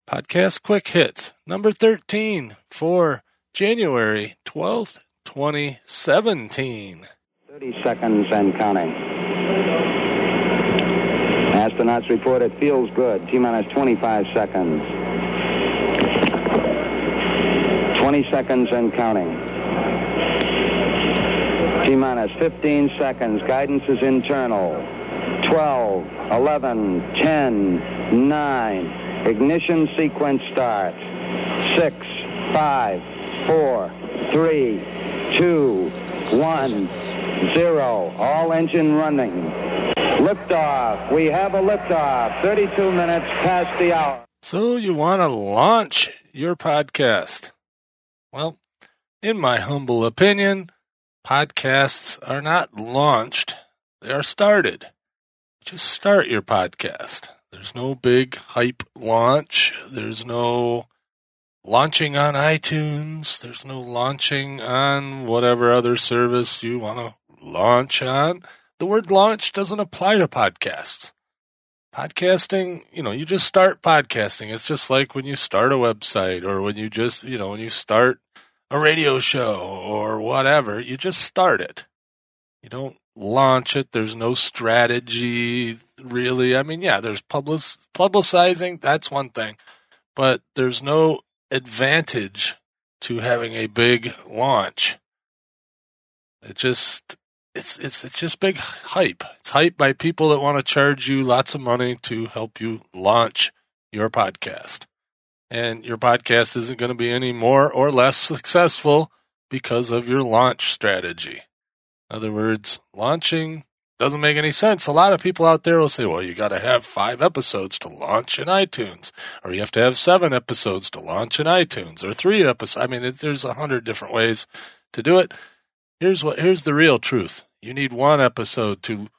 Podcast Quick Hits, number 13 for January 12th, 2017. 30 seconds and counting. Astronauts report it feels good. T-minus 25 seconds. 20 seconds and counting. T-minus 15 seconds. Guidance is internal. 12, 11, 10, 9. Ignition sequence starts. 6, 5, 4, 3, 2, 1, 0. All engine running. Liftoff. We have a liftoff. 32 minutes past the hour. So you want to launch your podcast? Well, in my humble opinion, podcasts are not launched. They are started. Just start your podcast. There's no big hype launch. There's no launching on iTunes. There's no launching on whatever other service you want to launch on. The word launch doesn't apply to podcasts. Podcasting, you just start podcasting. It's just like when you start a website or when you just, when you start a radio show or whatever, you just start it. You don't launch it. There's no strategy, really. I mean, yeah, there's publicizing. That's one thing. But there's no advantage to having a big launch. It's just big hype. It's hype by people that want to charge you lots of money to help you launch your podcast. And your podcast isn't going to be any more or less successful because of your launch strategy. In other words, launching doesn't make any sense. A lot of people out there will say, well, you got to have 5 episodes to launch in iTunes, or you have to have 7 episodes to launch in iTunes, or 3 episodes. I mean, there's 100 different ways to do it. Here's the real truth. You need 1 episode to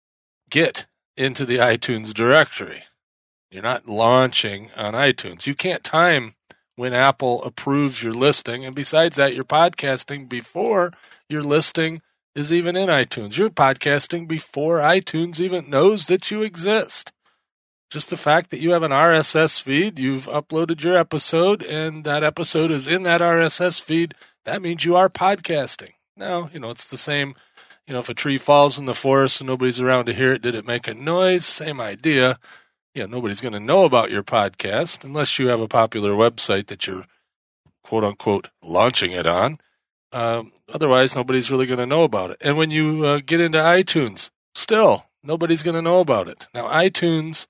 get into the iTunes directory. You're not launching on iTunes. You can't time when Apple approves your listing. And besides that, you're podcasting before your listing is even in iTunes. You're podcasting before iTunes even knows that you exist. Just the fact that you have an RSS feed, you've uploaded your episode, and that episode is in that RSS feed, that means you are podcasting. Now, it's the same, if a tree falls in the forest and nobody's around to hear it, did it make a noise? Same idea. Yeah, nobody's going to know about your podcast unless you have a popular website that you're, quote-unquote, launching it on. Otherwise, nobody's really going to know about it. And when you get into iTunes, still, nobody's going to know about it. Now, iTunes,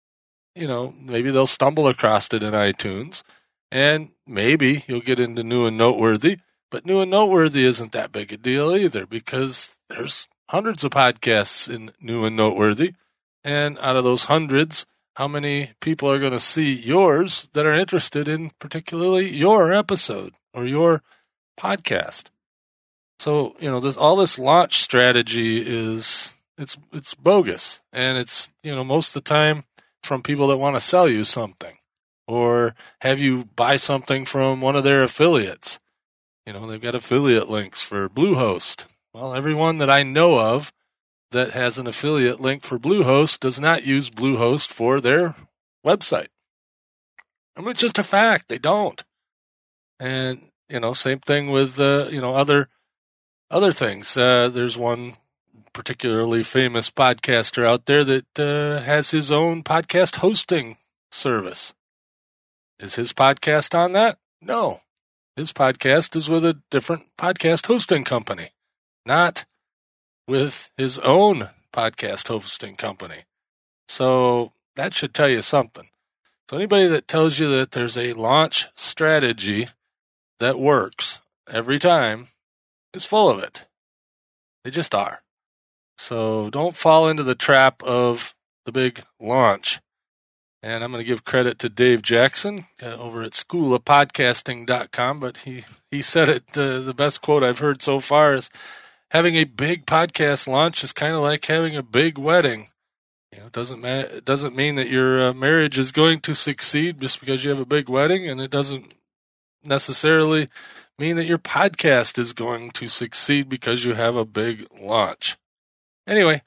maybe they'll stumble across it in iTunes, and maybe you'll get into New and Noteworthy. But New and Noteworthy isn't that big a deal either because there's hundreds of podcasts in New and Noteworthy. And out of those hundreds, how many people are going to see yours that are interested in particularly your episode or your podcast? So, all this launch strategy it's bogus. And it's, most of the time from people that want to sell you something or have you buy something from one of their affiliates. They've got affiliate links for Bluehost. Well, everyone that I know of that has an affiliate link for Bluehost does not use Bluehost for their website. I mean, it's just a fact. They don't. And, same thing with, other things. There's one particularly famous podcaster out there that has his own podcast hosting service. Is his podcast on that? No. His podcast is with a different podcast hosting company, not with his own podcast hosting company. So that should tell you something. So anybody that tells you that there's a launch strategy that works every time is full of it. They just are. So don't fall into the trap of the big launch. And I'm going to give credit to Dave Jackson over at schoolofpodcasting.com, but he said it, the best quote I've heard so far is, having a big podcast launch is kind of like having a big wedding. It doesn't mean that your marriage is going to succeed just because you have a big wedding, and it doesn't necessarily mean that your podcast is going to succeed because you have a big launch. Anyway,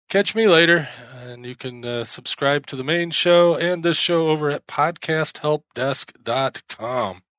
catch me later, and you can subscribe to the main show and this show over at podcasthelpdesk.com.